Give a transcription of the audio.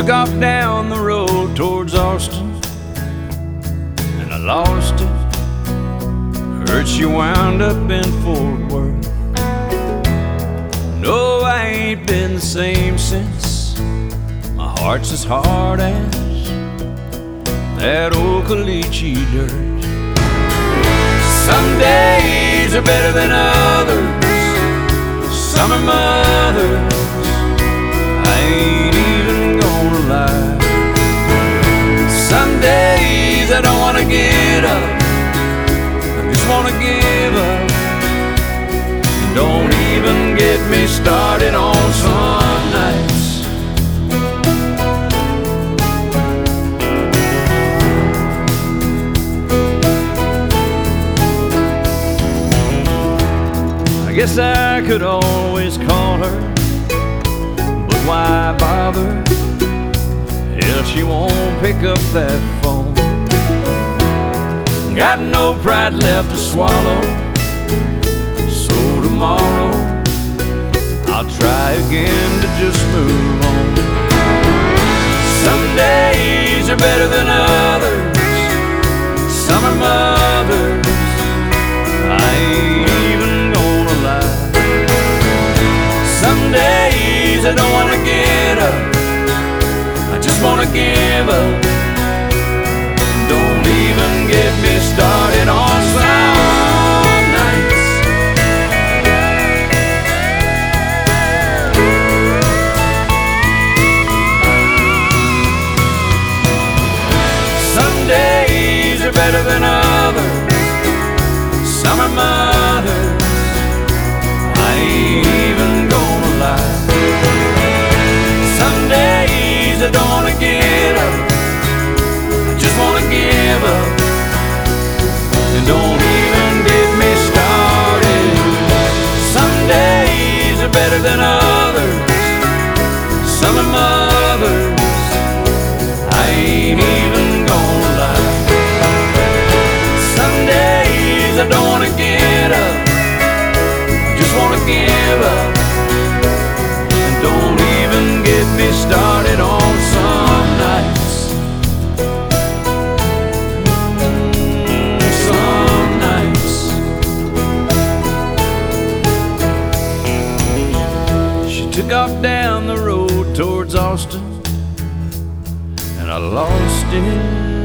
off down the road towards Austin, and I lost it. Heard she wound up in Fort Worth. No, I ain't been the same since. My heart's as hard as that old Caliche dirt. Some days are better than others. Some are mothers. I ain't even gonna lie. Some days I don't wanna get up. I just wanna give up. Don't even get me started on some nights. I guess I could always call her, but why bother if she won't pick up that phone? Got no pride left to swallow, so tomorrow I'll try again to just move on. Some days are better than others. Some are mothers. I ain't even gonna lie. Some days I don't wanna get up. I just wanna give up. Don't even get me started on some nights. Some days are better than others. Some are mothers. I ain't even gonna lie. Some days I don't wanna get up. I just wanna give up. And don't even get me started. Some days are better than others. Some are mothers. I ain't even gonna lie. Some days I don't wanna get up. I just wanna give up. And don't even get me started on some nights. Some nights. She took off down the road towards Austin, and I lost it.